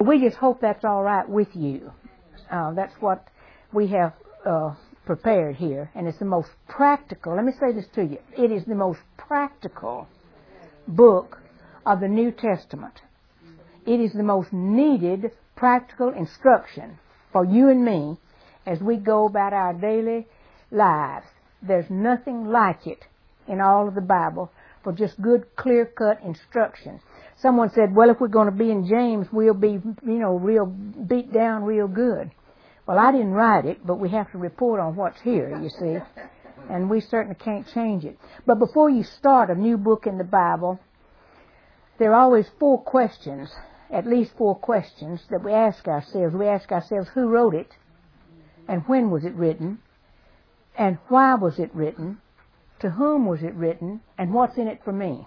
We just hope that's all right with you. That's what we have prepared here. And it's the most practical. Let me say this to you. It is the most practical book of the New Testament. It is the most needed practical instruction for you and me as we go about our daily lives. There's nothing like it in all of the Bible for just good, clear-cut instruction. Someone said, well, if we're going to be in James, we'll be, real beat down real good. Well, I didn't write it, but we have to report on what's here, you see. And we certainly can't change it. But before you start a new book in the Bible, there are always 4 questions, at least 4 questions that we ask ourselves. We ask ourselves, who wrote it? And when was it written? And why was it written? To whom was it written? And what's in it for me?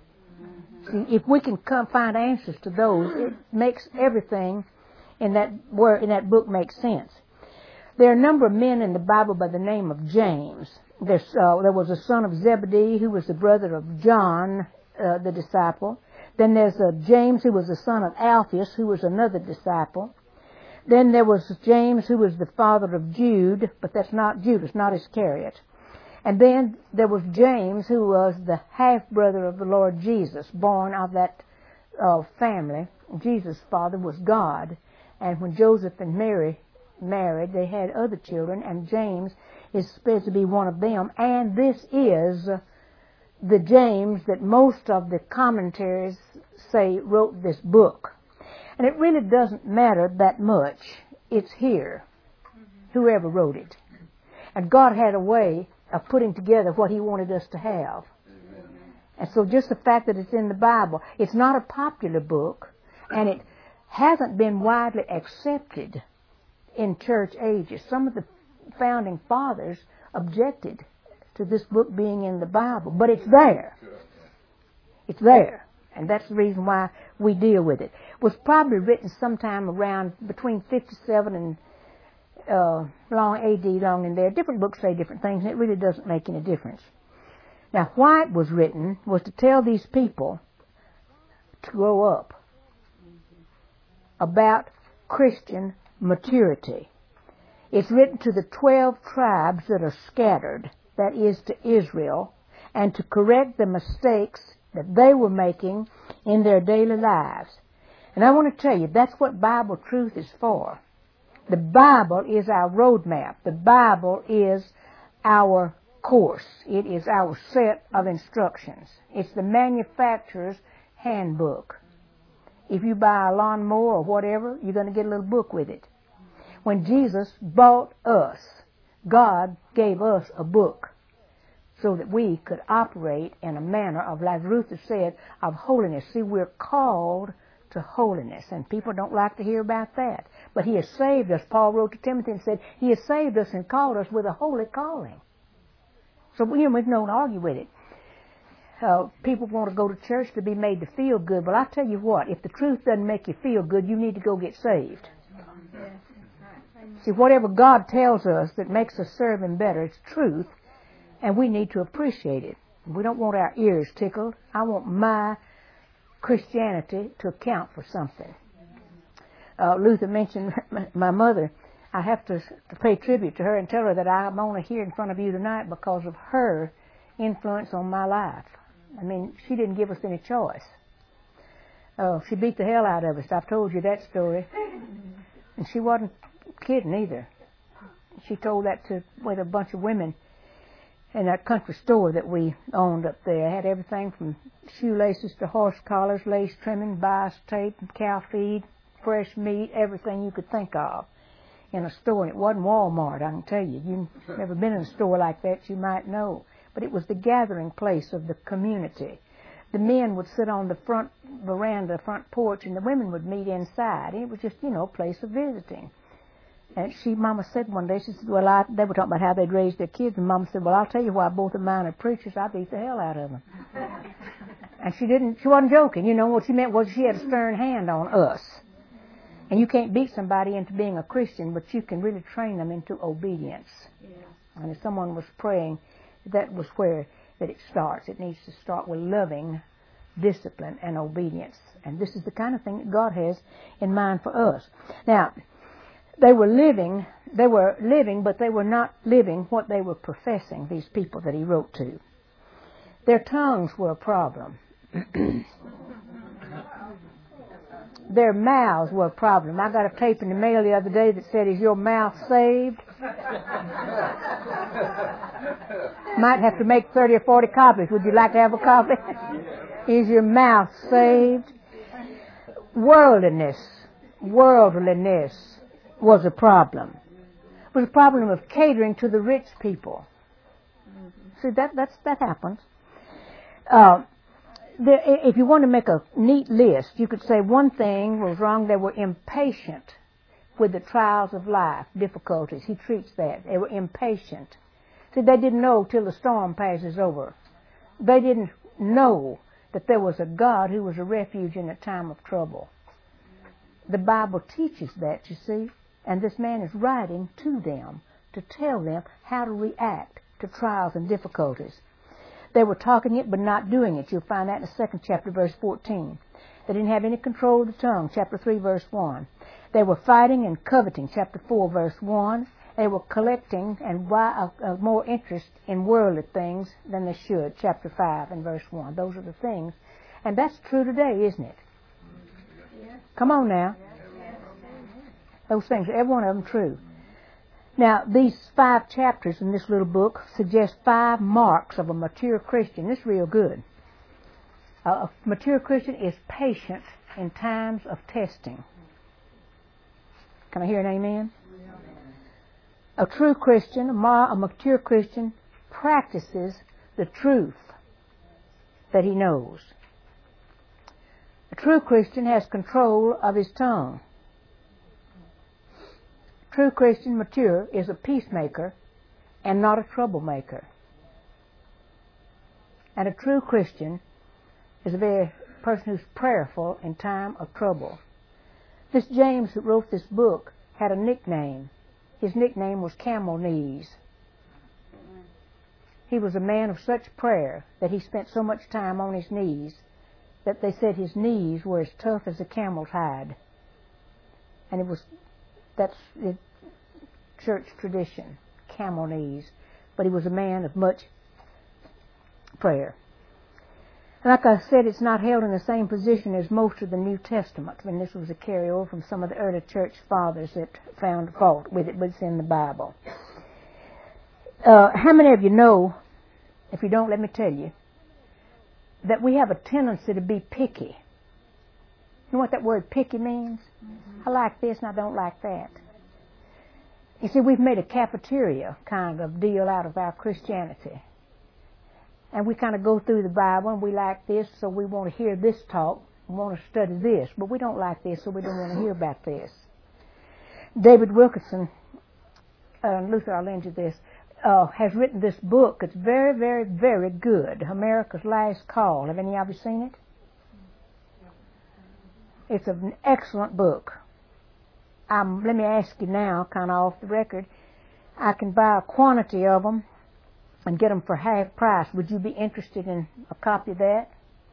See, if we can find answers to those, it makes everything in that book make sense. There are a number of men in the Bible by the name of James. There was a son of Zebedee who was the brother of John, the disciple. Then there's James who was the son of Alphaeus, who was another disciple. Then there was James who was the father of Jude, but that's not Judas, not Iscariot. And then there was James who was the half-brother of the Lord Jesus, born of that family. Jesus' father was God. And when Joseph and Mary married, they had other children, and James is supposed to be one of them. And this is the James that most of the commentaries say wrote this book. And it really doesn't matter that much. It's here, whoever wrote it. And God had a way of putting together what He wanted us to have. And so just the fact that it's in the Bible, it's not a popular book, and it hasn't been widely accepted in church ages. Some of the founding fathers objected to this book being in the Bible, but it's there. It's there. And that's the reason why we deal with it. It was probably written sometime around between 57 and long AD, long in there. Different books say different things, and it really doesn't make any difference. Now, why it was written was to tell these people to grow up about Christian maturity. It's written to the 12 tribes that are scattered, that is to Israel, and to correct the mistakes that they were making in their daily lives. And I want to tell you, that's what Bible truth is for. The Bible is our roadmap. The Bible is our course. It is our set of instructions. It's the manufacturer's handbook. If you buy a lawnmower or whatever, you're going to get a little book with it. When Jesus bought us, God gave us a book so that we could operate in a manner of, like Luther said, of holiness. See, we're called to holiness, and people don't like to hear about that. But He has saved us. Paul wrote to Timothy and said, He has saved us and called us with a holy calling. So we don't argue with it. People want to go to church to be made to feel good. Well, I tell you what, if the truth doesn't make you feel good, you need to go get saved. See, whatever God tells us that makes us serve Him better, it's truth, and we need to appreciate it. We don't want our ears tickled. I want my Christianity to account for something. Luther mentioned my mother. I have to pay tribute to her and tell her that I'm only here in front of you tonight because of her influence on my life. I mean, she didn't give us any choice. She beat the hell out of us. I've told you that story. And she wasn't kidding either. She told that with a bunch of women in that country store that we owned up there. It had everything from shoelaces to horse collars, lace trimming, bias tape, cow feed, fresh meat, everything you could think of in a store. And it wasn't Walmart, I can tell you. You've never been in a store like that, you might know. But it was the gathering place of the community. The men would sit on the front veranda, front porch, and the women would meet inside. It was just, a place of visiting. And Mama said one day, she said, well, they were talking about how they'd raised their kids, and Mama said, well, I'll tell you why both of mine are preachers. I beat the hell out of them. And she wasn't joking. What she meant was she had a stern hand on us. And you can't beat somebody into being a Christian, but you can really train them into obedience. Yeah. And if someone was praying, that was where that it starts. It needs to start with loving discipline and obedience. And this is the kind of thing that God has in mind for us. Now, they were living, but they were not living what they were professing, these people that he wrote to. Their tongues were a problem. Their mouths were a problem. I got a tape in the mail the other day that said, "Is your mouth saved?" Might have to make 30 or 40 copies. Would you like to have a copy? Is your mouth saved? Worldliness was a problem. It was a problem of catering to the rich people. See, that happens. If you want to make a neat list, you could say one thing was wrong. They were impatient with the trials of life, difficulties. He treats that. They were impatient. See, they didn't know till the storm passes over. They didn't know that there was a God who was a refuge in a time of trouble. The Bible teaches that, you see, and this man is writing to them to tell them how to react to trials and difficulties. They were talking it but not doing it. You'll find that in the 2nd chapter, verse 14. They didn't have any control of the tongue, chapter 3, verse 1. They were fighting and coveting, chapter 4, verse 1. They were collecting and more interest in worldly things than they should, chapter 5 and verse 1. Those are the things. And that's true today, isn't it? Come on now. Those things, every one of them true. Now, these 5 chapters in this little book suggest 5 marks of a mature Christian. This is real good. A mature Christian is patient in times of testing. Can I hear an amen? A true Christian, a mature Christian, practices the truth that he knows. A true Christian has control of his tongue. True Christian, mature, is a peacemaker and not a troublemaker. And a true Christian is a person who's prayerful in time of trouble. This James who wrote this book had a nickname. His nickname was Camel Knees. He was a man of such prayer that he spent so much time on his knees that they said his knees were as tough as a camel's hide. And that's the church tradition, camel knees. But he was a man of much prayer. And like I said, it's not held in the same position as most of the New Testament. And this was a carryover from some of the early church fathers that found fault with it, but it's in the Bible. How many of you know, if you don't, let me tell you, that we have a tendency to be picky? You know what that word picky means? I like this and I don't like that. You see, we've made a cafeteria kind of deal out of our Christianity. And we kind of go through the Bible and we like this, so we want to hear this talk. We want to study this. But we don't like this, so we don't want to hear about this. David Wilkerson, Luther, I'll lend you this, has written this book. It's very, very, very good. America's Last Call. Have any of you seen it? It's an excellent book. Let me ask you now, kind of off the record, I can buy a quantity of them and get them for half price. Would you be interested in a copy of that?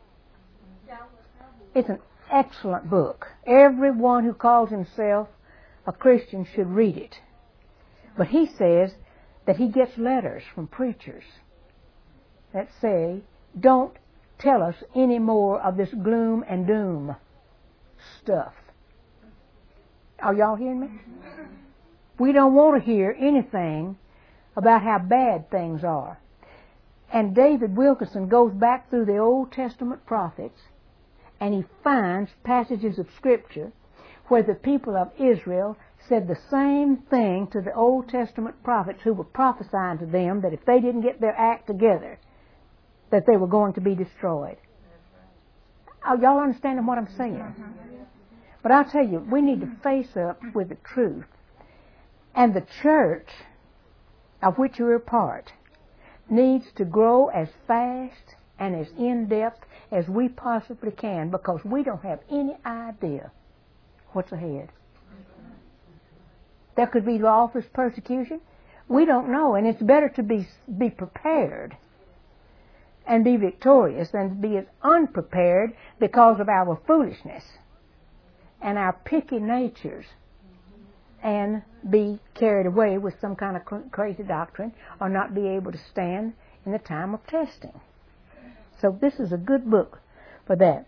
It's an excellent book. Everyone who calls himself a Christian should read it. But he says that he gets letters from preachers that say, don't tell us any more of this gloom and doom stuff. Are y'all hearing me? We don't want to hear anything about how bad things are. And David Wilkerson goes back through the Old Testament prophets and he finds passages of Scripture where the people of Israel said the same thing to the Old Testament prophets who were prophesying to them that if they didn't get their act together, that they were going to be destroyed. Are y'all understanding what I'm saying? But I'll tell you, we need to face up with the truth. And the church of which you're a part needs to grow as fast and as in-depth as we possibly can, because we don't have any idea what's ahead. There could be lawless persecution. We don't know, and it's better to be prepared and be victorious than to be as unprepared because of our foolishness and our picky natures and be carried away with some kind of crazy doctrine or not be able to stand in the time of testing. So this is a good book for that.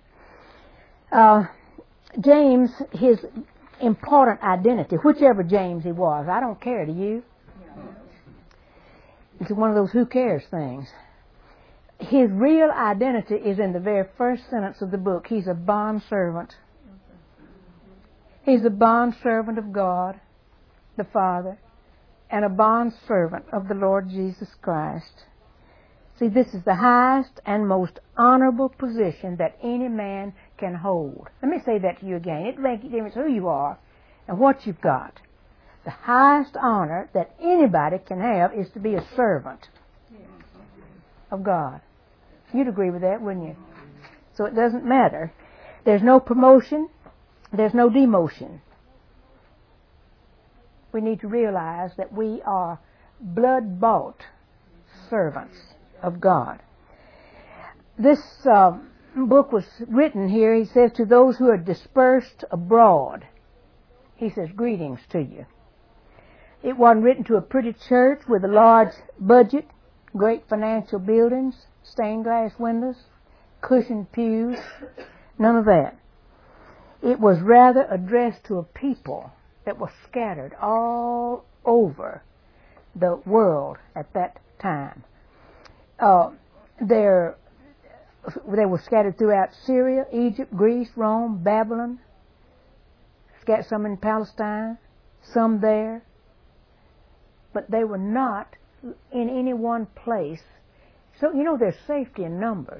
James, his important identity, whichever James he was, I don't care to you. It's one of those who cares things. His real identity is in the very first sentence of the book. He's a bondservant. He's a bondservant of God, the Father, and a bondservant of the Lord Jesus Christ. See, this is the highest and most honorable position that any man can hold. Let me say that to you again. It makes a difference who you are and what you've got. The highest honor that anybody can have is to be a servant of God. You'd agree with that, wouldn't you? So it doesn't matter. There's no promotion. There's no demotion. We need to realize that we are blood-bought servants of God. This book was written here, he says, to those who are dispersed abroad. He says, greetings to you. It wasn't written to a pretty church with a large budget, great financial buildings, stained glass windows, cushioned pews, none of that. It was rather addressed to a people that were scattered all over the world at that time. They were scattered throughout Syria, Egypt, Greece, Rome, Babylon, some in Palestine, some there. But they were not in any one place. So, there's safety in numbers.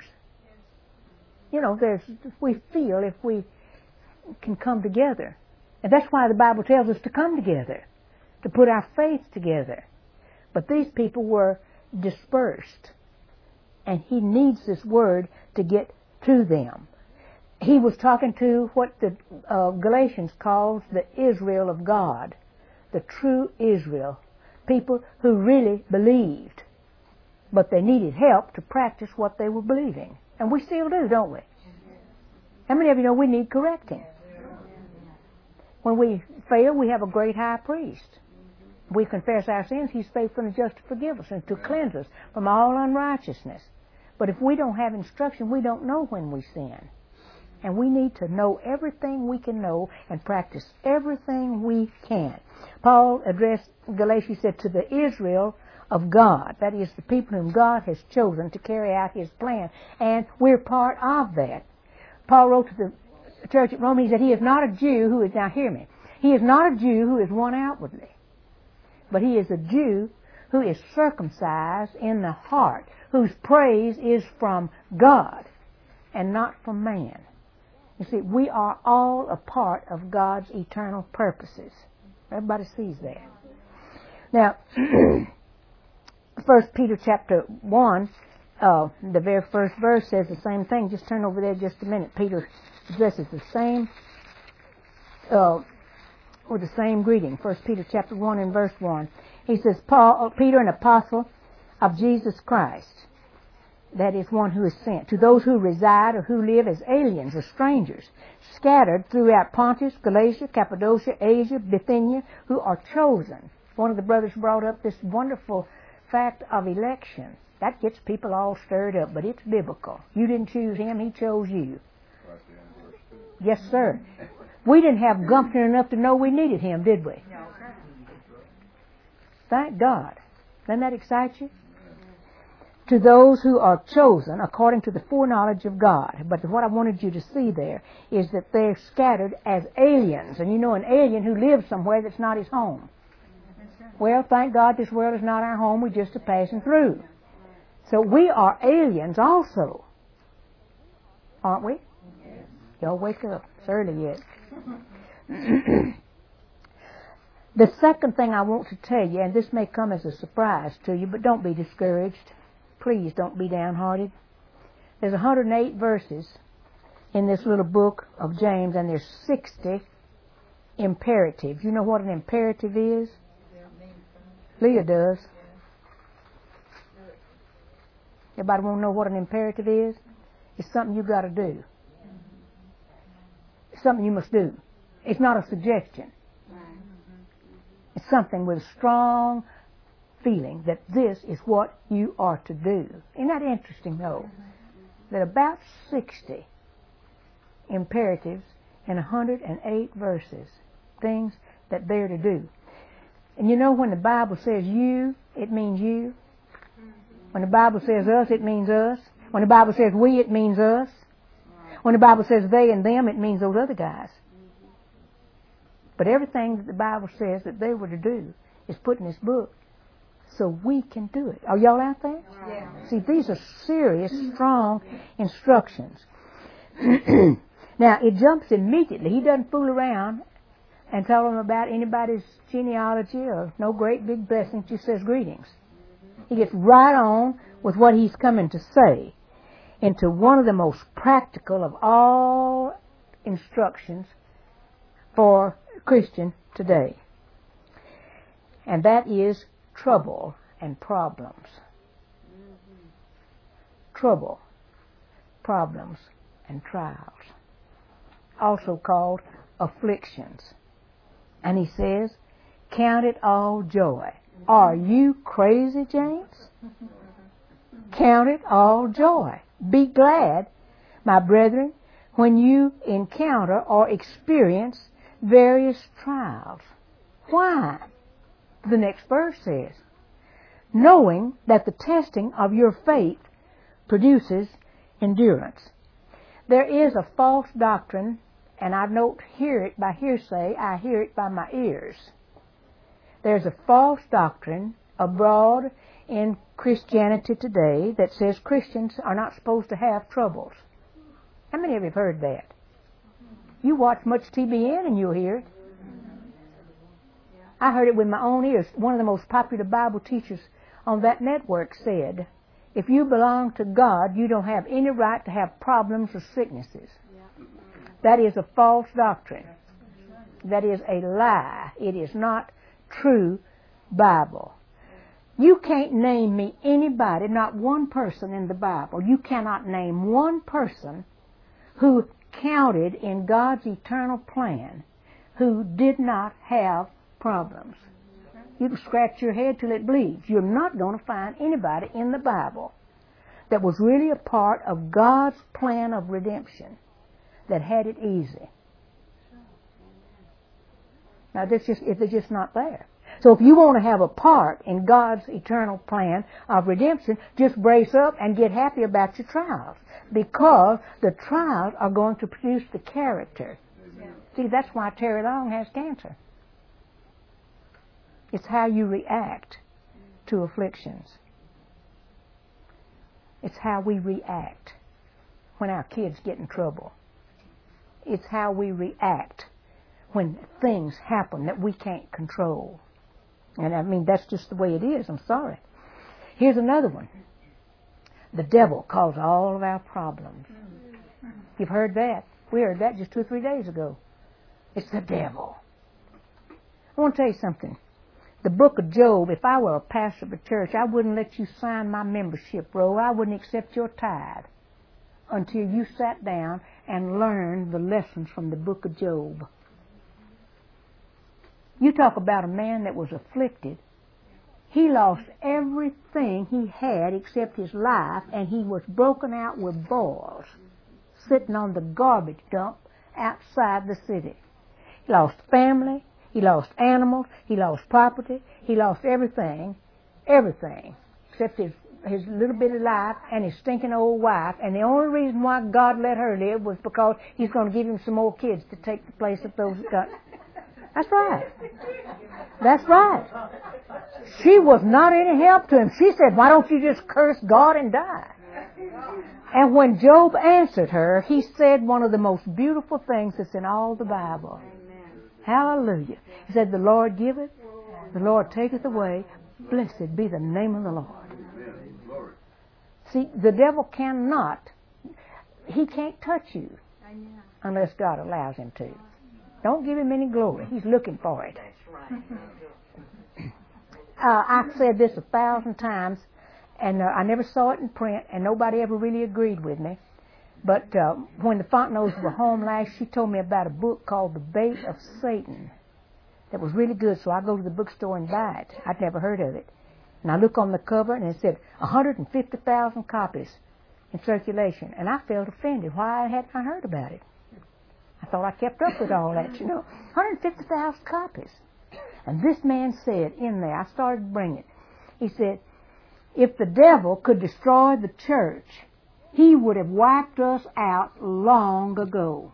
We feel if we can come together. And that's why the Bible tells us to come together, to put our faith together. But these people were dispersed. And he needs this word to get to them. He was talking to what the Galatians calls the Israel of God, the true Israel, people who really believed, but they needed help to practice what they were believing. And we still do, don't we? How many of you know we need correcting? When we fail, we have a great high priest. We confess our sins, he's faithful and just to forgive us and to cleanse us from all unrighteousness. But if we don't have instruction, we don't know when we sin. And we need to know everything we can know and practice everything we can. Paul addressed Galatians, said, to the Israel of God. That is, the people whom God has chosen to carry out his plan. And we're part of that. Paul wrote to the church at Rome, he said, he is not a Jew who is, now hear me, he is not a Jew who is one outwardly, but he is a Jew who is circumcised in the heart, whose praise is from God and not from man. You see, we are all a part of God's eternal purposes. Everybody sees that. Now, 1 Peter chapter 1, the very first verse says the same thing. Just turn over there just a minute. Peter addresses the same, with the same greeting. 1 Peter chapter 1 and verse 1. He says, Peter, an apostle of Jesus Christ, that is one who is sent, to those who reside or who live as aliens or strangers, scattered throughout Pontus, Galatia, Cappadocia, Asia, Bithynia, who are chosen. One of the brothers brought up this wonderful fact of election. That gets people all stirred up, but it's biblical. You didn't choose him, he chose you. Yes, sir. We didn't have gumption enough to know we needed him, did we? Thank God. Doesn't that excite you? To those who are chosen according to the foreknowledge of God. But what I wanted you to see there is that they're scattered as aliens. And you know an alien who lives somewhere that's not his home. Well, thank God this world is not our home. We're just a passing through. So we are aliens also. Aren't we? Y'all wake up. It's early yet. The second thing I want to tell you, and this may come as a surprise to you, but don't be discouraged. Please don't be downhearted. There's 108 verses in this little book of James, and there's 60 imperatives. You know what an imperative is? Leah does. Everybody want to know what an imperative is? It's something you got to do. It's something you must do. It's not a suggestion. It's something with a strong feeling that this is what you are to do. Isn't that interesting, though? That about 60 imperatives in 108 verses, things that they're to do. And you know, when the Bible says you, it means you. When the Bible says us, it means us. When the Bible says we, it means us. When the Bible says they and them, it means those other guys. But everything that the Bible says that they were to do is put in this book so we can do it. Are y'all out there? Yeah. See, these are serious, strong instructions. Now, it jumps immediately. He doesn't fool around and tell them about anybody's genealogy or no great big blessing. He just says greetings. He gets right on with what he's coming to say into one of the most practical of all instructions for Christian today. And that is trouble and problems. Trouble, problems, and trials. Also called afflictions. And he says, count it all joy. Are you crazy, James? Count it all joy. Be glad, my brethren, when you encounter or experience various trials. Why? The next verse says, knowing that the testing of your faith produces endurance. There is a false doctrine, and I don't hear it by hearsay, I hear it by my ears. There's a false doctrine abroad in Christianity today that says Christians are not supposed to have troubles. How many of you have heard that? You watch much TBN and you'll hear it. I heard it with my own ears. One of the most popular Bible teachers on that network said, if you belong to God, you don't have any right to have problems or sicknesses. That is a false doctrine. That is a lie. It is not true Bible. You can't name me anybody, not one person in the Bible. You cannot name one person who counted in God's eternal plan who did not have problems. You can scratch your head till it bleeds. You're not going to find anybody in the Bible that was really a part of God's plan of redemption that had it easy. Now, they're just not there. So if you want to have a part in God's eternal plan of redemption, just brace up and get happy about your trials, because the trials are going to produce the character. See, that's why Terry Long has cancer. It's how you react to afflictions. It's how we react when our kids get in trouble. It's how we react when things happen that we can't control. And I mean, that's just the way it is. I'm sorry. Here's another one. The devil caused all of our problems. You've heard that. We heard that just 2 or 3 days ago. It's the devil. I want to tell you something. The book of Job, if I were a pastor of a church, I wouldn't let you sign my membership roll. I wouldn't accept your tithe until you sat down and learned the lessons from the book of Job. You talk about a man that was afflicted. He lost everything he had except his life, and he was broken out with boils sitting on the garbage dump outside the city. He lost family, he lost animals, he lost property, he lost everything, except his little bit of life and his stinking old wife. And the only reason why God let her live was because he's going to give him some more kids to take the place of those that got. That's right. That's right. She was not any help to him. She said, why don't you just curse God and die? And when Job answered her, he said one of the most beautiful things that's in all the Bible. Hallelujah. He said, the Lord giveth, the Lord taketh away. Blessed be the name of the Lord. See, the devil cannot, he can't touch you unless God allows him to. Don't give him any glory. He's looking for it. I've said this 1,000 times, And I never saw it in print, and nobody ever really agreed with me. But when the Fontenot's were home last, she told me about a book called The Bait of Satan that was really good, so I go to the bookstore and buy it. I'd never heard of it. And I look on the cover, and it said 150,000 copies in circulation. And I felt offended. Why hadn't I heard about it? I thought I kept up with all that, 150,000 copies. And this man said in there, I started to bring it, he said, if the devil could destroy the church, he would have wiped us out long ago.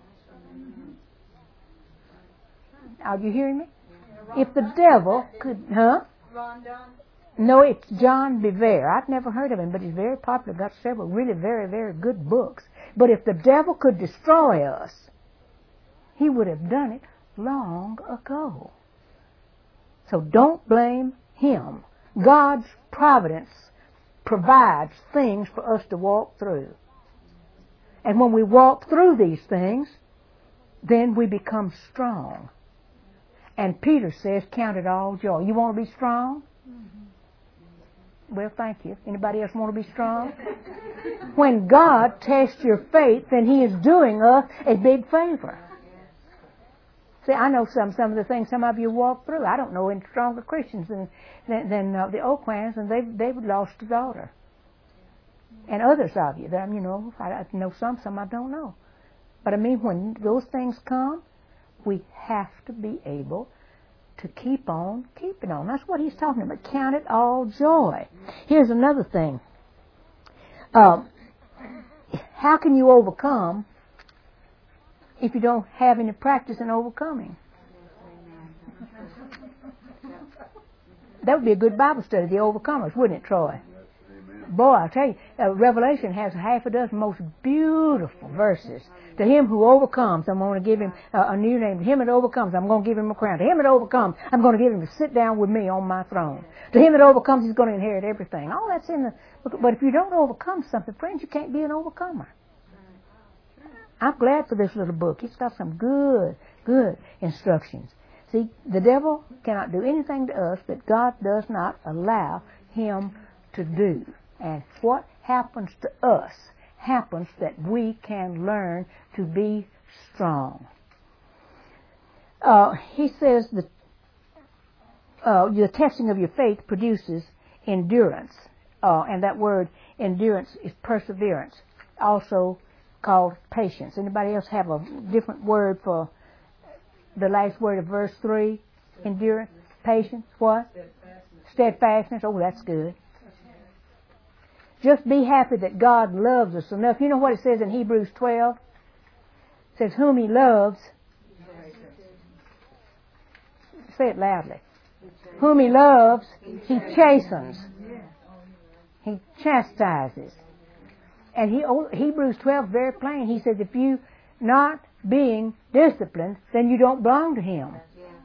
Are you hearing me? If the devil could, No, it's John Bevere. I've never heard of him, but he's very popular. Got several really very, very good books. But if the devil could destroy us, he would have done it long ago. So don't blame him. God's providence provides things for us to walk through. And when we walk through these things, then we become strong. And Peter says, count it all joy. You want to be strong? Well, thank you. Anybody else want to be strong? When God tests your faith, then He is doing us a big favor. See, I know some of the things some of you walk through. I don't know any stronger Christians than the Oakwans, and they've lost a daughter. And others of you, I know some I don't know. But I mean, when those things come, we have to be able to keep on keeping on. That's what he's talking about. Count it all joy. Here's another thing. How can you overcome if you don't have any practice in overcoming? That would be a good Bible study, the overcomers, wouldn't it, Troy? Boy, I'll tell you, Revelation has half a dozen most beautiful verses. To him who overcomes, I'm going to give him a new name. To him that overcomes, I'm going to give him a crown. To him that overcomes, I'm going to give him to sit down with me on my throne. To him that overcomes, he's going to inherit everything. All that's in the book. But if you don't overcome something, friends, you can't be an overcomer. I'm glad for this little book. It's got some good instructions. See, the devil cannot do anything to us that God does not allow him to do. And what happens to us happens that we can learn to be strong. He says that the testing of your faith produces endurance. And that word endurance is perseverance, also called patience. Anybody else have a different word for the last word of verse 3? Endurance, patience, what? Steadfastness. Oh, that's good. Just be happy that God loves us enough. You know what it says in Hebrews 12? It says, whom He loves. Say it loudly. Whom He loves, He chastens. He chastises. And Hebrews 12 very plain. He says, if you not being disciplined, then you don't belong to Him.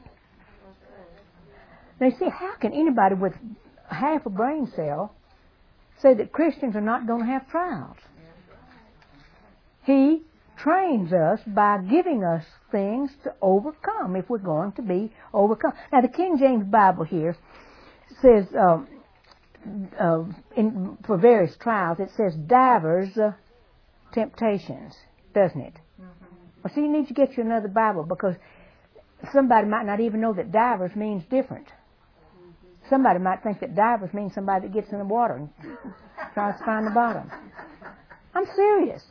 Now you see, how can anybody with half a brain cell say that Christians are not going to have trials? He trains us by giving us things to overcome if we're going to be overcome. Now the King James Bible here says, for various trials, it says divers temptations, doesn't it? Well, see, you need to get you another Bible, because somebody might not even know that divers means different. Somebody might think that divers means somebody that gets in the water and tries to find the bottom. I'm serious.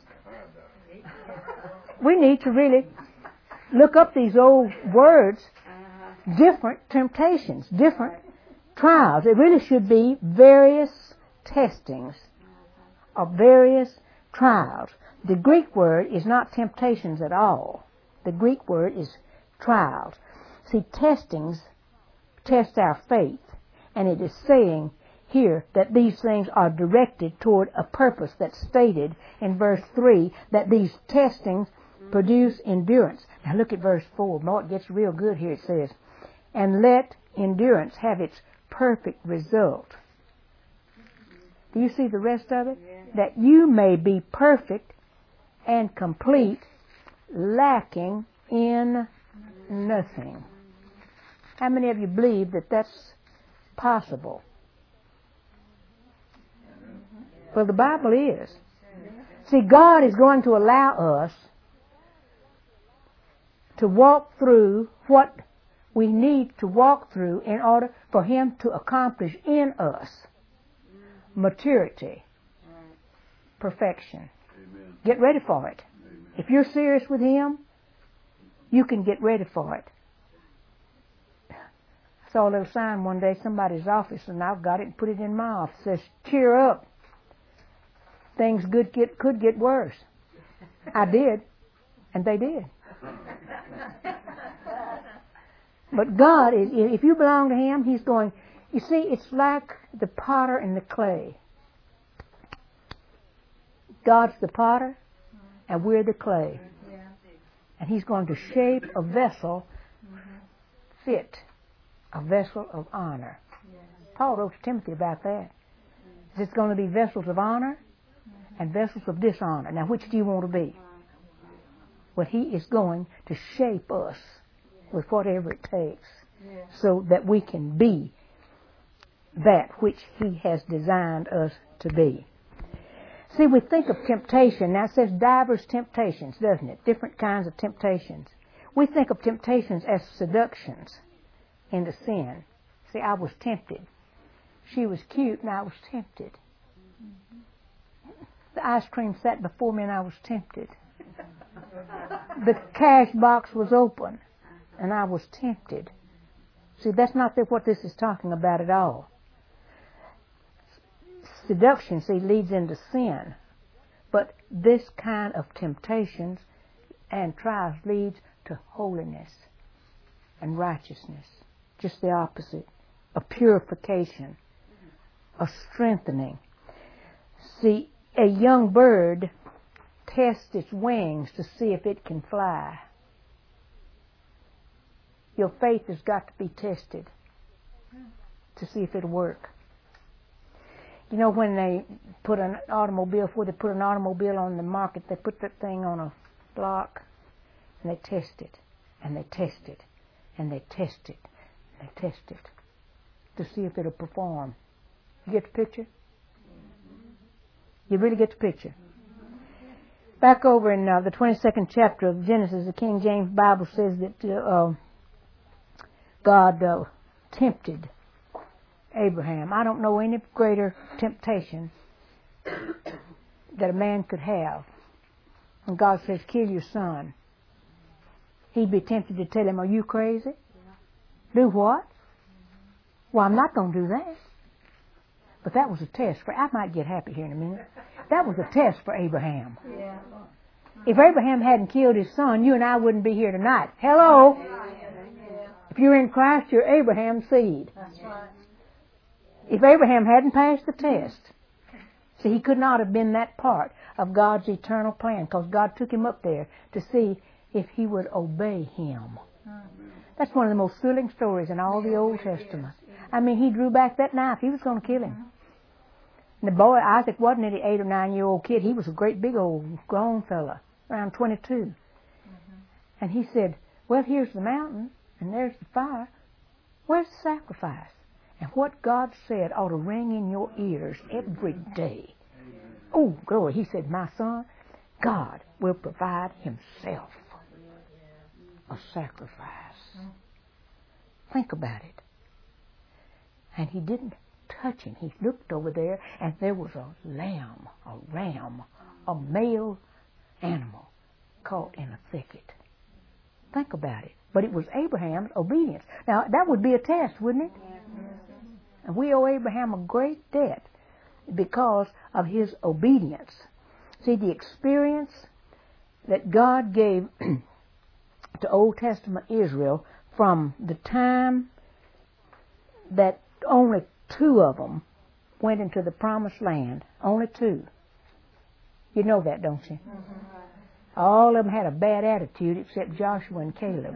We need to really look up these old words, different temptations, different trials. It really should be various testings of various trials. The Greek word is not temptations at all. The Greek word is trials. See, testings test our faith. And it is saying here that these things are directed toward a purpose that's stated in verse 3, that these testings produce endurance. Now look at verse 4. Boy, it gets real good here. It says, and let endurance have its perfect result. Do you see the rest of it? That you may be perfect and complete, lacking in nothing. How many of you believe that that's possible? Well, the Bible is. See, God is going to allow us to walk through what we need to walk through in order for Him to accomplish in us maturity, perfection. Amen. Get ready for it. Amen. If you're serious with Him, you can get ready for it. I saw a little sign one day, somebody's office, and I've got it and put it in my office. It says, cheer up. Things could get worse. I did, and they did. But God is, if you belong to Him, He's going, you see, it's like the potter and the clay. God's the potter, and we're the clay. And He's going to shape a vessel fit, a vessel of honor. Paul wrote to Timothy about that. It's going to be vessels of honor and vessels of dishonor. Now, which do you want to be? Well, He is going to shape us with whatever it takes so that we can be that which He has designed us to be. See, we think of temptation. Now, it says divers temptations, doesn't it? Different kinds of temptations. We think of temptations as seductions into sin. See, I was tempted. She was cute and I was tempted. The ice cream sat before me and I was tempted. The cash box was open and I was tempted. See, that's not what this is talking about at all. Seduction, see, leads into sin. But this kind of temptations and trials leads to holiness and righteousness. Just the opposite. A purification. A strengthening. See, a young bird tests its wings to see if it can fly. Your faith has got to be tested to see if it'll work. You know, when they put an automobile, before they put an automobile on the market, they put that thing on a block and they test it, and they test it, and they test it, and they test it to see if it'll perform. You get the picture? You really get the picture? Back over in the 22nd chapter of Genesis, the King James Bible says that God tempted Abraham. I don't know any greater temptation that a man could have. When God says, kill your son, he'd be tempted to tell him, are you crazy? Do what? Well, I'm not going to do that. But that was a test for, I might get happy here in a minute. That was a test for Abraham. If Abraham hadn't killed his son, you and I wouldn't be here tonight. Hello? If you're in Christ, you're Abraham's seed. If Abraham hadn't passed the test, see, he could not have been that part of God's eternal plan, because God took him up there to see if he would obey Him. That's one of the most thrilling stories in all the Old Testament. I mean, he drew back that knife. He was going to kill him. And the boy, Isaac, wasn't any 8 or 9-year-old kid. He was a great big old grown fella, around 22. And he said, well, here's the mountain, and there's the fire. Where's the sacrifice? And what God said ought to ring in your ears every day. Oh, glory. He said, my son, God will provide Himself a sacrifice. Think about it. And he didn't touch him. He looked over there, and there was a lamb, a ram, a male animal caught in a thicket. Think about it. But it was Abraham's obedience. Now, that would be a test, wouldn't it? And we owe Abraham a great debt because of his obedience. See, the experience that God gave to Old Testament Israel from the time that only 2 of them went into the promised land. Only 2. You know that, don't you? All of them had a bad attitude except Joshua and Caleb.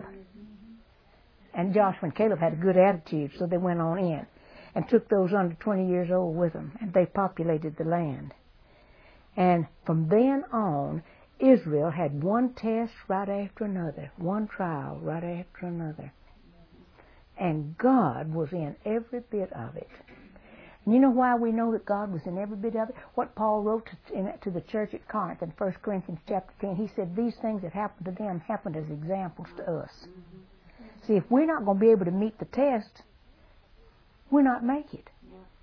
And Joshua and Caleb had a good attitude, so they went on in and took those under 20 years old with them, and they populated the land. And from then on, Israel had one test right after another, one trial right after another. And God was in every bit of it. And you know why we know that God was in every bit of it? What Paul wrote to the church at Corinth in 1 Corinthians chapter 10, he said these things that happened to them happened as examples to us. See, if we're not going to be able to meet the test, we'll not make it.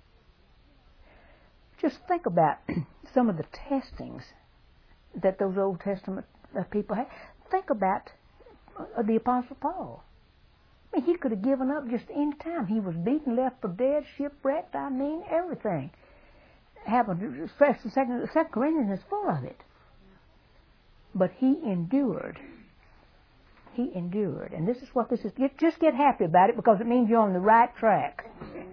Just think about some of the testings that those Old Testament people had. Think about the Apostle Paul. I mean, he could have given up just any time. He was beaten, left for dead, shipwrecked, everything. Happened. Second Corinthians is full of it. But he endured. He endured. And this is what this is. Just get happy about it because it means you're on the right track.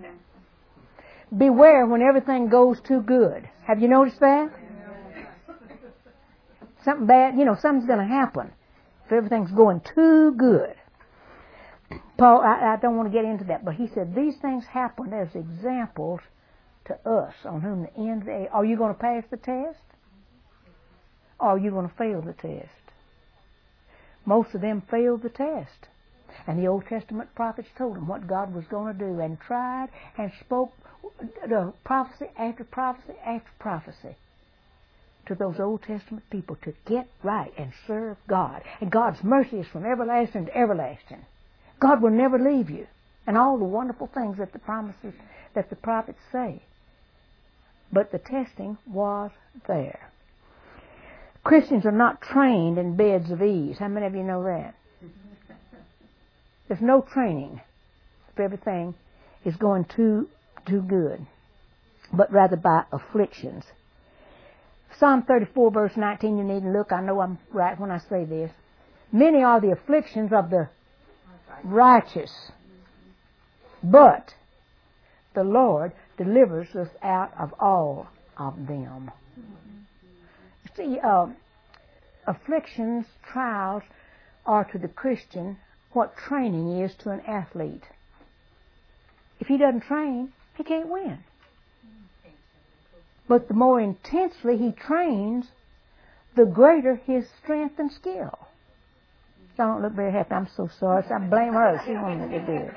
Beware when everything goes too good. Have you noticed that? Something bad, something's going to happen if everything's going too good. Paul, I don't want to get into that, but he said these things happened as examples to us on whom the end of the age. Are you going to pass the test? Or are you going to fail the test? Most of them failed the test. And the Old Testament prophets told them what God was going to do and tried and spoke the prophecy after prophecy after prophecy to those Old Testament people to get right and serve God. And God's mercy is from everlasting to everlasting. God will never leave you. And all the wonderful things that the promises that the prophets say. But the testing was there. Christians are not trained in beds of ease. How many of you know that? There's no training if everything is going too good, but rather by afflictions. Psalm 34 verse 19, you need to look. I know I'm right when I say this. Many are the afflictions of the righteous, but the Lord delivers us out of all of them. You see, afflictions, trials are to the Christian what training is to an athlete. If he doesn't train, he can't win. But the more intensely he trains, the greater his strength and skill. I don't look very happy. I'm so sorry. So I blame her. She wanted me to do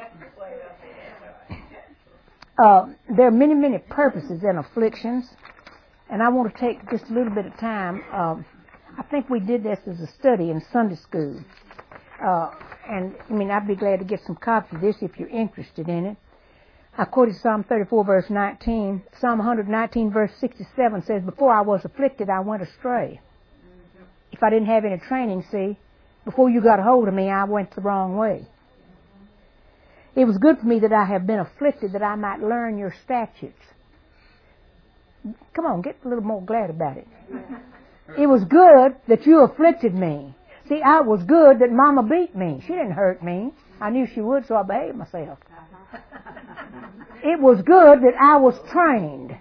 it. There are many, many purposes in afflictions. And I want to take just a little bit of time. I think we did this as a study in Sunday school. And I'd be glad to get some copies of this if you're interested in it. I quoted Psalm 34 verse 19. Psalm 119 verse 67 says, before I was afflicted, I went astray. If I didn't have any training, see, before you got a hold of me, I went the wrong way. It was good for me that I have been afflicted, that I might learn your statutes. Come on, get a little more glad about it. It was good that you afflicted me. See, I was good that Mama beat me. She didn't hurt me. I knew she would, so I behaved myself. It was good that I was trained.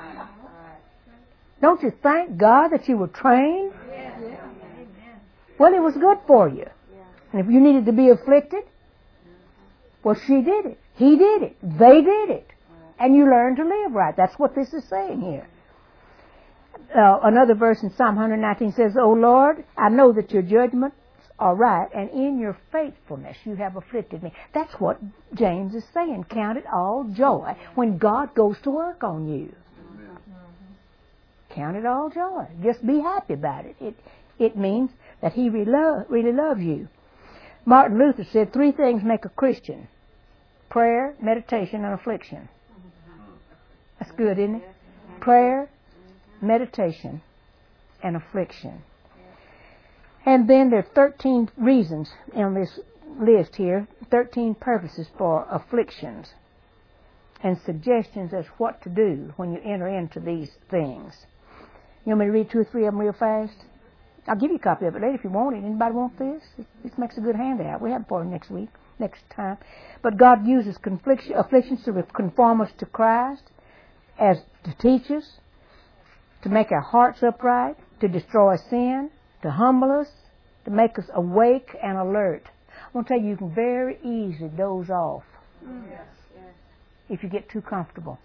Don't you thank God that you were trained? Well, it was good for you. And if you needed to be afflicted, well, she did it. He did it. They did it. And you learned to live right. That's what this is saying here. Another verse in Psalm 119 says, O Lord, I know that your judgments are right, and in your faithfulness you have afflicted me. That's what James is saying. Count it all joy when God goes to work on you. Amen. Count it all joy. Just be happy about it. It means that He really loves you. Martin Luther said 3 things make a Christian: prayer, meditation, and affliction. That's good, isn't it? Prayer, meditation, and affliction. And then there are 13 reasons on this list here, 13 purposes for afflictions, and suggestions as what to do when you enter into these things. You want me to read 2 or 3 of them real fast? I'll give you a copy of it later if you want it. Anybody want this? This makes a good handout. We have it for you next time. But God uses afflictions to conform us to Christ, as to teach us, to make our hearts upright, to destroy sin, to humble us, to make us awake and alert. I want to tell you, you can very easily doze off if you get too comfortable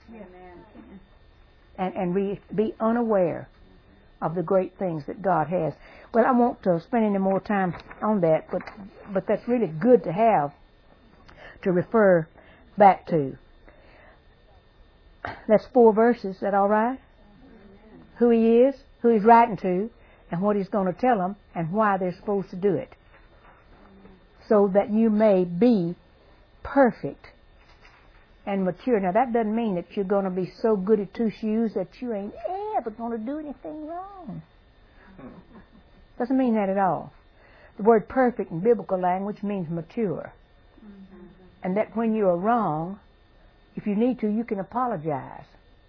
and be unaware of the great things that God has. Well, I won't spend any more time on that, but that's really good to have to refer back to. That's 4 verses. Is that all right? Who He is, who He's writing to, and what He's going to tell them, and why they're supposed to do it. So that you may be perfect and mature. Now, that doesn't mean that you're going to be so good at 2 shoes that you ain't ever going to do anything wrong. Doesn't mean that at all. The word perfect in biblical language means mature. And that when you are wrong, if you need to, you can apologize.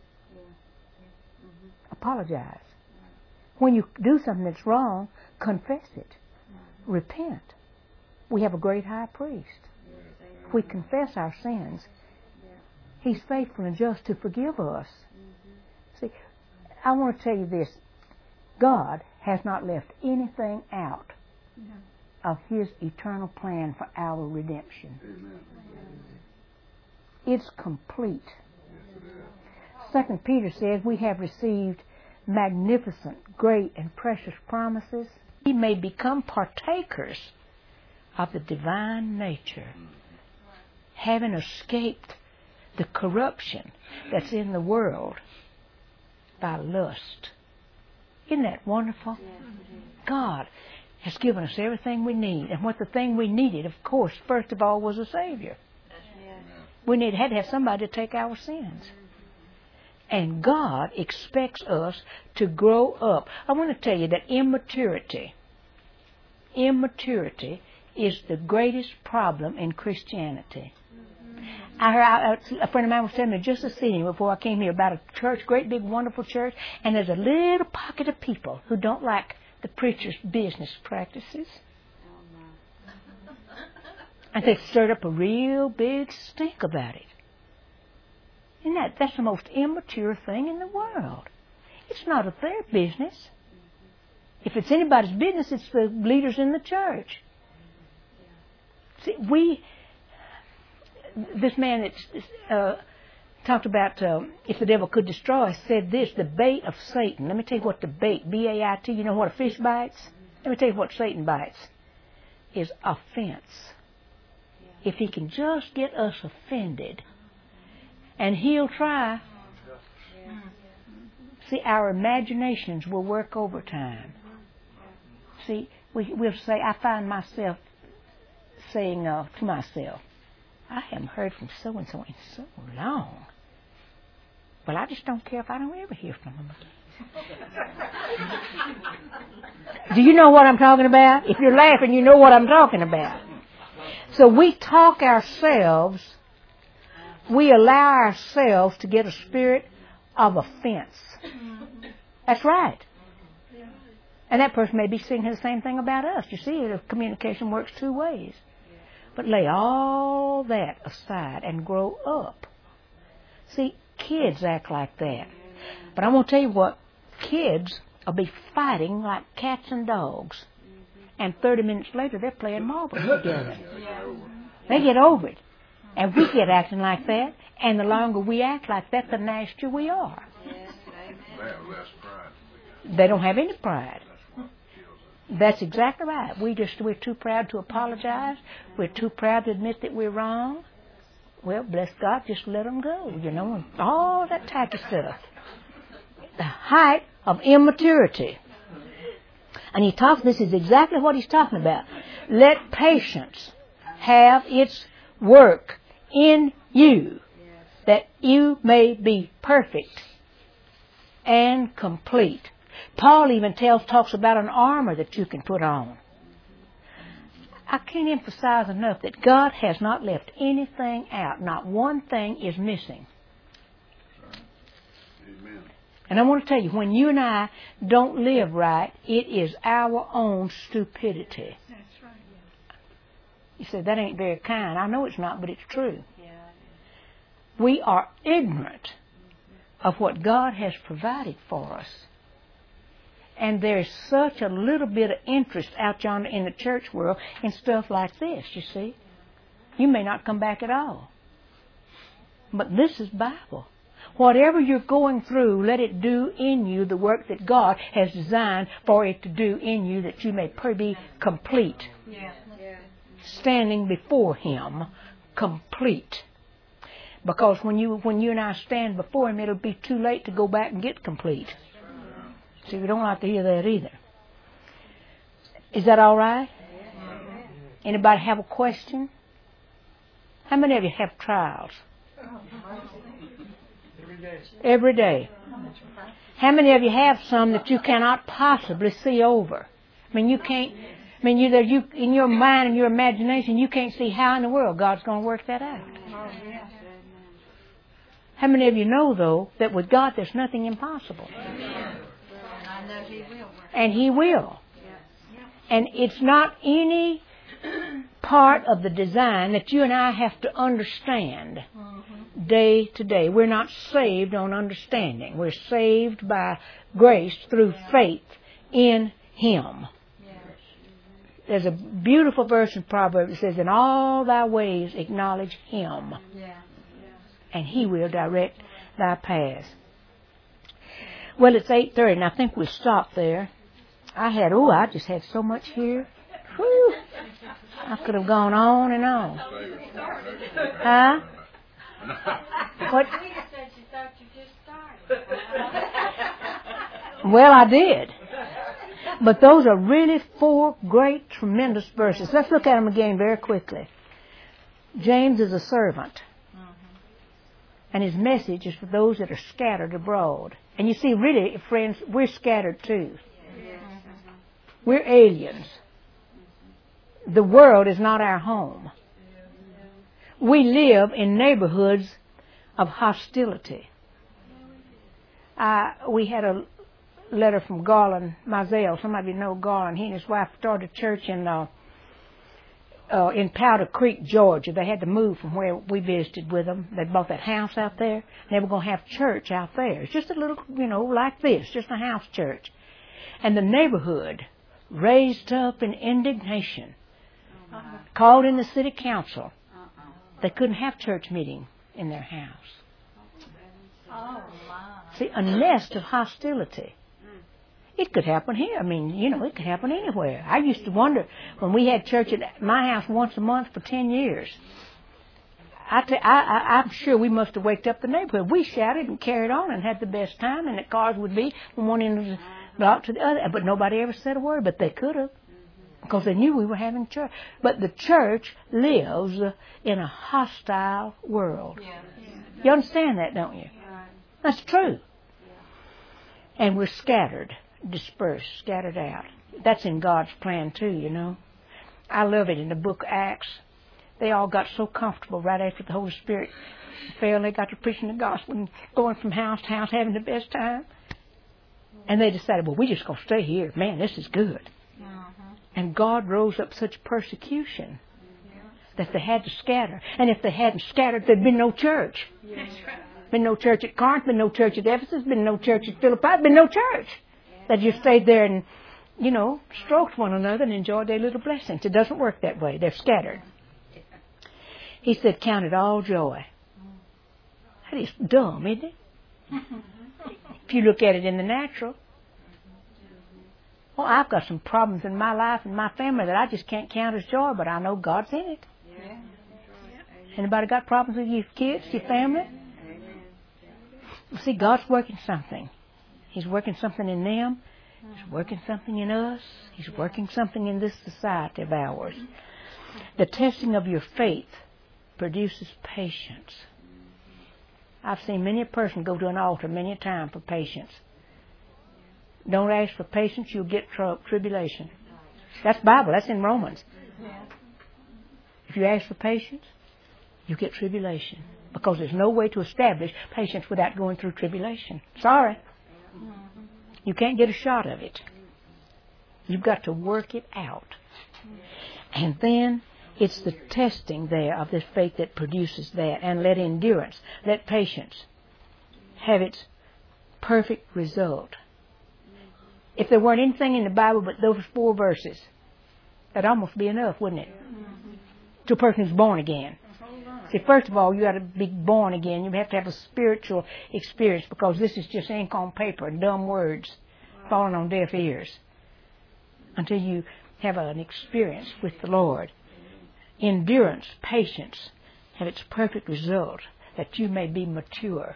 Apologize. When you do something that's wrong, confess it. Repent. We have a great high priest. If we confess our sins, He's faithful and just to forgive us. See, I want to tell you this. God has not left anything out of His eternal plan for our redemption. It's complete. 2 Peter says we have received magnificent, great, and precious promises. We may become partakers of the divine nature, having escaped the corruption that's in the world by lust. Isn't that wonderful? God has given us everything we need. And what the thing we needed, of course, first of all, was a Savior. We had to have somebody to take our sins. And God expects us to grow up. I want to tell you that immaturity is the greatest problem in Christianity. A friend of mine was telling me just this evening before I came here about a church, great big wonderful church, and there's a little pocket of people who don't like the preacher's business practices. And they stirred up a real big stink about it. And that's the most immature thing in the world. It's not of their business. If it's anybody's business, it's the leaders in the church. See, this man that talked about if the devil could destroy said this, the bait of Satan. Let me tell you what the bait, B-A-I-T, you know what a fish bites? Let me tell you what Satan bites, is offense. If he can just get us offended, and he'll try. See, our imaginations will work overtime. See, we'll say, I find myself saying to myself, I haven't heard from so-and-so in so long. Well, I just don't care if I don't ever hear from them again. Do you know what I'm talking about? If you're laughing, you know what I'm talking about. So we talk ourselves, we allow ourselves to get a spirit of offense. That's right. And that person may be saying the same thing about us. You see, the communication works 2 ways. But lay all that aside and grow up. See, kids act like that. But I'm going to tell you what, kids will be fighting like cats and dogs. And 30 minutes later, they're playing marbles together. They get over it. And we get acting like that. And the longer we act like that, the nastier we are. They have less pride. They don't have any pride. That's exactly right. We're too proud to apologize. We're too proud to admit that we're wrong. Well, bless God, just let them go, you know, and all that type of stuff. The height of immaturity. And this is exactly what he's talking about. Let patience have its work in you, that you may be perfect and complete. Paul even talks about an armor that you can put on. I can't emphasize enough that God has not left anything out. Not one thing is missing. Amen. And I want to tell you, when you and I don't live right, it is our own stupidity. That's right. You say, that ain't very kind. I know it's not, but it's true. We are ignorant of what God has provided for us. And there's such a little bit of interest out yonder in the church world in stuff like this, you see. You may not come back at all. But this is Bible. Whatever you're going through, let it do in you the work that God has designed for it to do in you, that you may be complete. Standing before Him, complete. Because when you and I stand before Him, it'll be too late to go back and get complete. See, we don't like to hear that either. Is that all right? Anybody have a question? How many of you have trials? Every day. How many of you have some that you cannot possibly see over? I mean, you can't. I mean, you in your mind and your imagination, you can't see how in the world God's going to work that out. How many of you know, though, that with God there's nothing impossible? And He will. And it's not any part of the design that you and I have to understand day to day. We're not saved on understanding. We're saved by grace through faith in Him. There's a beautiful verse in Proverbs that says, in all thy ways acknowledge Him, and He will direct thy paths. Well, it's 8:30, and I think we'll stop there. I just had so much here. Whew. I could have gone on and on. Huh? What? Well, I did. But those are really 4 great, tremendous verses. Let's look at them again very quickly. James is a servant. And his message is for those that are scattered abroad. And you see, really, friends, we're scattered too. We're aliens. The world is not our home. We live in neighborhoods of hostility. We had a letter from Garland Mizell. Some of you know Garland. He and his wife started a church in Powder Creek, Georgia. They had to move from where we visited with them. They bought that house out there. And they were going to have church out there. It's just a little, like this, just a house church. And the neighborhood raised up in indignation, called in the city council. They couldn't have church meeting in their house. See, a nest of hostility. It could happen here. I mean, it could happen anywhere. I used to wonder when we had church at my house once a month for 10 years. I'm sure we must have waked up the neighborhood. We shouted and carried on and had the best time, and the cars would be from one end of the block to the other. But nobody ever said a word, but they could have, because they knew we were having church. But the church lives in a hostile world. You understand that, don't you? That's true. And we're scattered, dispersed, scattered out. That's in God's plan too, I love it in the book of Acts. They all got so comfortable right after the Holy Spirit fell, and they got to preaching the gospel and going from house to house, having the best time. And they decided, well, we're just going to stay here. Man, this is good. And God rose up such persecution that they had to scatter. And if they hadn't scattered, there'd been no church. Been no church at Corinth, been no church at Ephesus, been no church at Philippi, been no church. They just stayed there and, stroked one another and enjoyed their little blessings. It doesn't work that way. They're scattered. He said, count it all joy. That is dumb, isn't it? If you look at it in the natural. Well, I've got some problems in my life and my family that I just can't count as joy, but I know God's in it. Anybody got problems with your kids, your family? See, God's working something. He's working something in them. He's working something in us. He's working something in this society of ours. The testing of your faith produces patience. I've seen many a person go to an altar many a time for patience. Don't ask for patience, you'll get tribulation. That's Bible. That's in Romans. If you ask for patience, you get tribulation. Because there's no way to establish patience without going through tribulation. Sorry. You can't get a shot of it. You've got to work it out. And then it's the testing there of this faith that produces that. And let endurance, let patience have its perfect result. If there weren't anything in the Bible but those 4 verses, that'd almost be enough, wouldn't it? To a person who's born again. See, first of all, you got to be born again. You have to have a spiritual experience, because this is just ink on paper and dumb words falling on deaf ears. Until you have an experience with the Lord. Endurance, patience, have its perfect result. that you may be mature,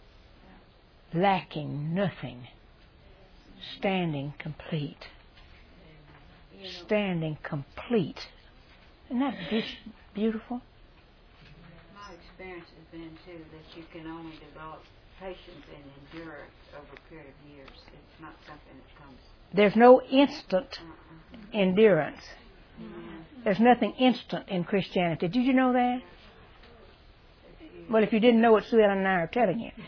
lacking nothing, standing complete. Standing complete. Isn't that beautiful? My experience has been, too, that you can only develop patience and endurance over a period of years. It's not something that comes. There's no instant endurance. There's nothing instant in Christianity. Did you know that? Well, if you didn't know it, Sue Ellen and I are telling you.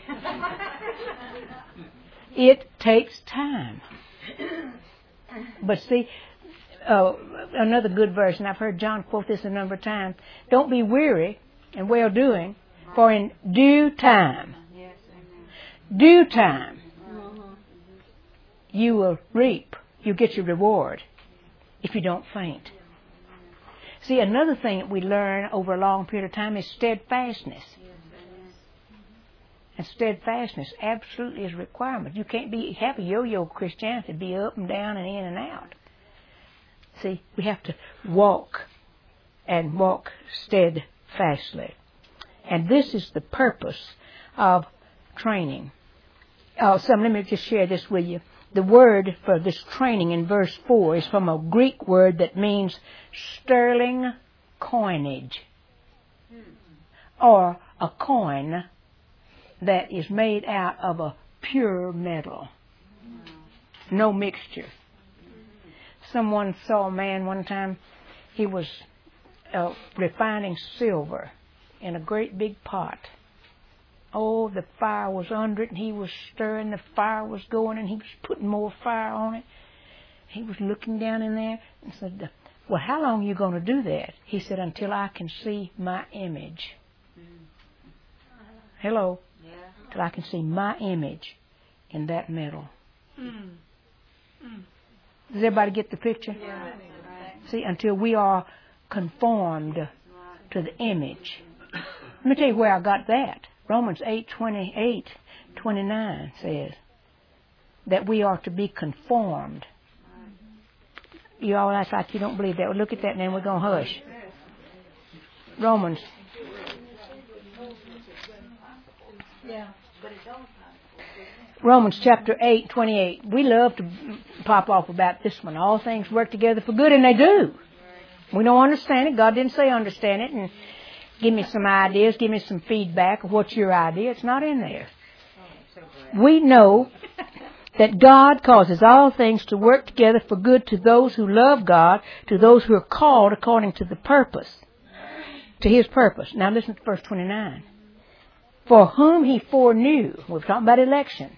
It takes time. But see, another good verse, and I've heard John quote this a number of times. Don't be weary in well-doing, for in due time, due time, you will reap. You get your reward if you don't faint. See, another thing that we learn over a long period of time is steadfastness. And steadfastness absolutely is a requirement. You can't have a yo-yo Christianity, be up and down and in and out. See, we have to walk and walk steadfastly. And this is the purpose of training. Let me just share this with you. The word for this training in verse 4 is from a Greek word that means sterling coinage, or a coin that is made out of a pure metal. No mixture. Someone saw a man one time, he was refining silver in a great big pot. Oh, the fire was under it, and he was stirring, the fire was going, and he was putting more fire on it. He was looking down in there and said, well, how long are you going to do that? He said, until I can see my image. Hello? Yeah. Till I can see my image in that metal. Does everybody get the picture? Yeah. See, until we are conformed to the image. Let me tell you where I got that. Romans 8:28-29 says that we are to be conformed. You all act like you don't believe that. Well, look at that, and then we're going to hush. Romans chapter 8:28. We love to pop off about this one. All things work together for good, and they do. We don't understand it. God didn't say understand it, and give me some ideas, give me some feedback of what's your idea. It's not in there. We know that God causes all things to work together for good to those who love God, to those who are called according to the purpose, to His purpose. Now listen to verse 29. For whom He foreknew, we're talking about election,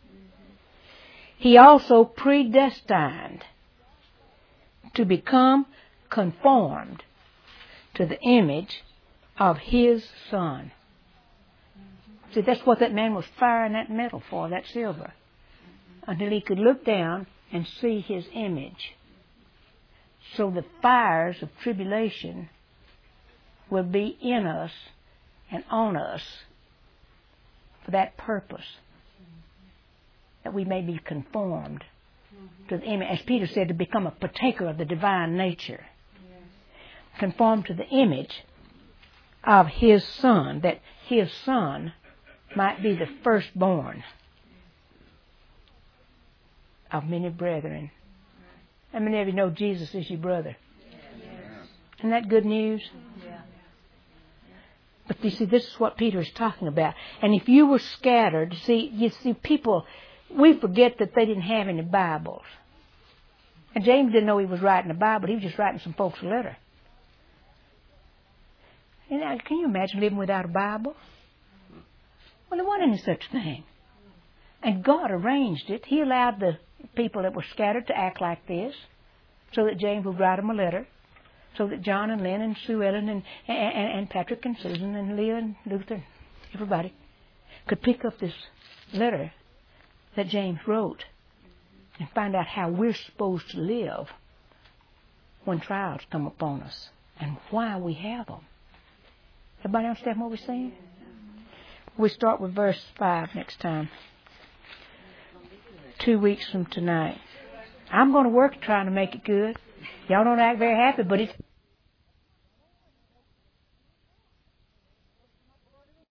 He also predestined to become conformed to the image of His Son. See, that's what that man was firing that metal for, that silver, until he could look down and see His image. So the fires of tribulation will be in us and on us for that purpose, that we may be conformed to the image, as Peter said, to become a partaker of the divine nature. Conformed to the image of His Son, that His Son might be the firstborn of many brethren. How many of you know Jesus is your brother? Isn't that good news? But you see, this is what Peter is talking about. And if you were scattered, you see people, we forget that they didn't have any Bibles. And James didn't know he was writing a Bible. He was just writing some folks a letter. And now, can you imagine living without a Bible? Well, there wasn't any such thing. And God arranged it. He allowed the people that were scattered to act like this, so that James would write them a letter, so that John and Lynn and Sue Ellen and Patrick and Susan and Leah and Luther, everybody, could pick up this letter that James wrote and find out how we're supposed to live when trials come upon us and why we have them. Everybody understand what we're saying? We start with verse 5 next time. 2 weeks from tonight. I'm going to work trying to make it good. Y'all don't act very happy, but it's